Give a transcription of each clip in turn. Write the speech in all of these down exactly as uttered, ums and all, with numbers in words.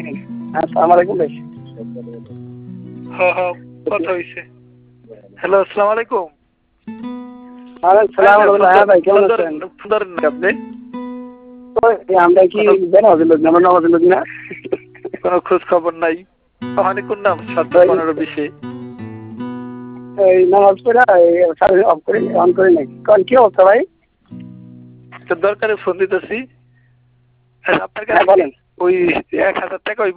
আসসালামু আলাইকুম ভাই। হ্যাঁ হ্যাঁ কথা হইছে। হ্যালো আসসালামু আলাইকুম। ওয়ালাইকুম সালাম রাহমাতুল্লাহ। ভাই কেমন আছেন? সুন্দর আপনি? আমরা কি বেনামাজি লোক না, আমরা নামাজি লোক না? কোনো খোঁজ খবর নাই। ওখানে কোন নাম সাত পনেরো বিশে এই নামাজ পড়া সারা অফ করে অন করে নাই। কোন কি অবস্থা ভাই? তো দরকারে ফোন দিতেছি। আপনার হ্যাঁ কাছে বলেন। ওই এক হাজার টাকা হইব?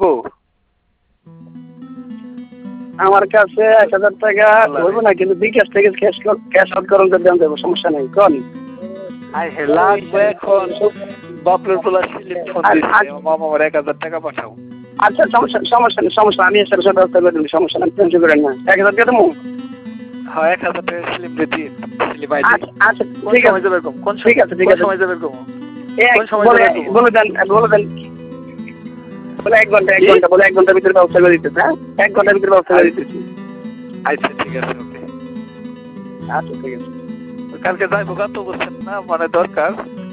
আমার কাছে এক হাজার টাকা হইব না, কিন্তু বিকাশ থেকে ক্যাশ ক্যাশ আউট করুন তো দেন দেবো, সমস্যা নেই। কোন আই হে লাগবে এখন বাপলের পোলা সিলিপ ফোন দিচ্ছে মামা আমার এক হাজার টাকা পাঠাও। আচ্ছা সমস্যা সমস্যা নেই সমস্যা আমি এসে সব ব্যবস্থা করে দেবো, সমস্যা নেই, টেনশন করেন না। এক হাজার টাকা দেবো। হ্যাঁ এক হাজার টাকা স্লিপ দিতে স্লিপ আইডি। আচ্ছা আচ্ছা কোন ঠিক সময় আছে যাবে কম? কোন ঠিক আছে ঠিক আছে সময় যাবে কম? এক কোন সময় বলে যাবে কম? বলে দেন বলে দেন বলে এক ঘন্টা এক ঘন্টা বলে এক ঘন্টার ভিতরে ব্যবস্থা করে দিতেছে। হ্যাঁ এক ঘন্টার ভিতরে ব্যবস্থা করে দিতেছি। আচ্ছা ঠিক আছে ওকে। আচ্ছা ঠিক আছে। কালকে যাইবো কত বলছেন না মানে দরকার